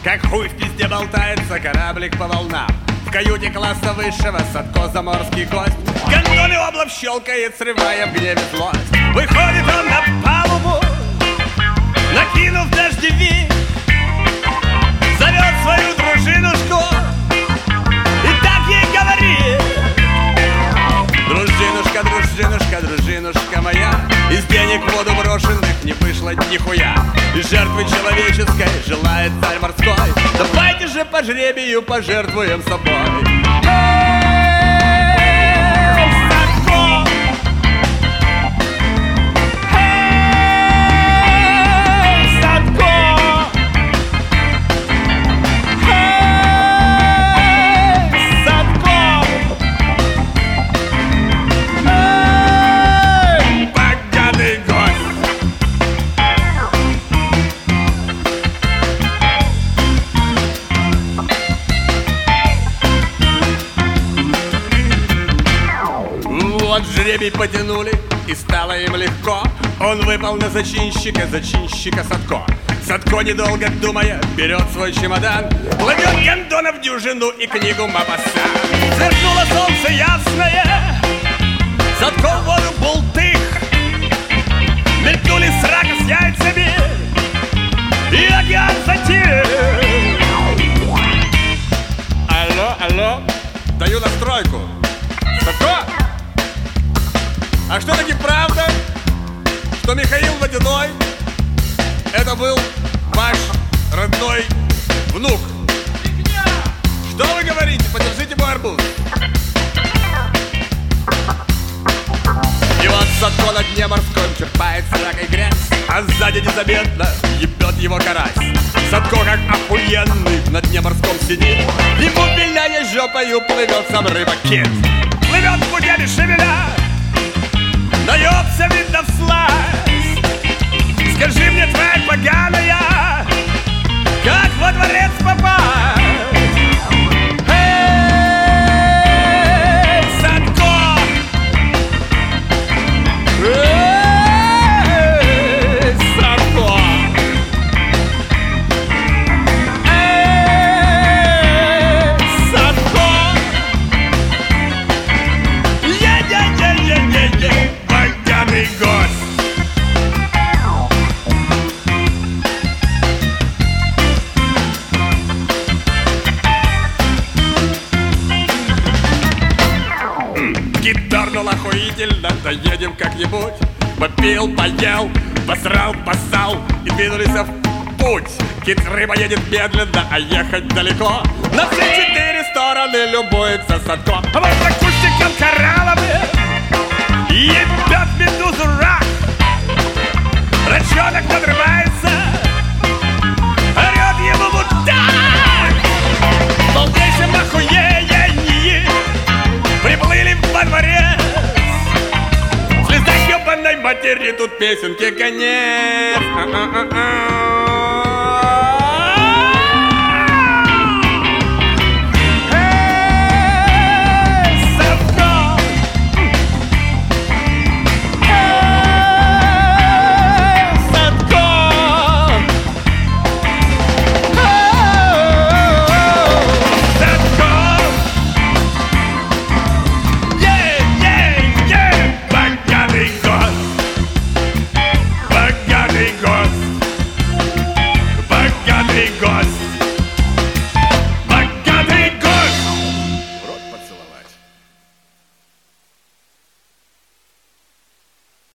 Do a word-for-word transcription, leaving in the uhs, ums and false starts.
Как хуй в пизде болтается кораблик по волнам. В каюте класса высшего Садко заморский гость. Гондоны облако щелкает, срывая в гневе злость. Выходит он на палубу, накинув дождевик, зовет свою дружинушку и так ей говорит: дружинушка, дружинушка, дружинушка моя, из денег в воду брошенных не вышло нихуя. И жертвы человеческой желает царь морской. Давайте же по жребию пожертвуем собой. Вот жребий потянули, и стало им легко. Он выпал на зачинщика, зачинщика Садко. Садко, недолго думая, берет свой чемодан, плывет гондона в дюжину и книгу Мапасан. Сверкнуло солнце ясное, Садко в воду бултых, мелькнули срака с яйцами, и океан затих. Алло, алло, даю настройку. Садко? А что таки правда, что Михаил Водяной это был ваш родной внук? Что вы говорите? Подержите мой арбуз. И вот Садко на дне морском черпает сракой грязь, а сзади незаметно ебет его карась. Садко как охуенный на дне морском сидит, ему виляя жопою плывет сам рыба-кит. Плывет в путями шевеля, дается, видно, всласть. Скажи мне, тварь поганая, как во дворец попасть? Эй, Садко! Эй, Садко! Эй, Садко! Е-е-е-е-е-е! Багатый гость! Гитарнул охуительно, доедем как-нибудь. Попил, поел, посрал, поссал и двинулись в путь. Кит-рыба едет медленно, а ехать далеко. На все четыре стороны любуется Садко. А вот за кустиком коралловым ебет медузу рак. Рачонок надрывается, орет ему вот так. Полнейшем охуении приплыли во дворец. Слеза ебаной матери, тут песенки конец. Богатый гость.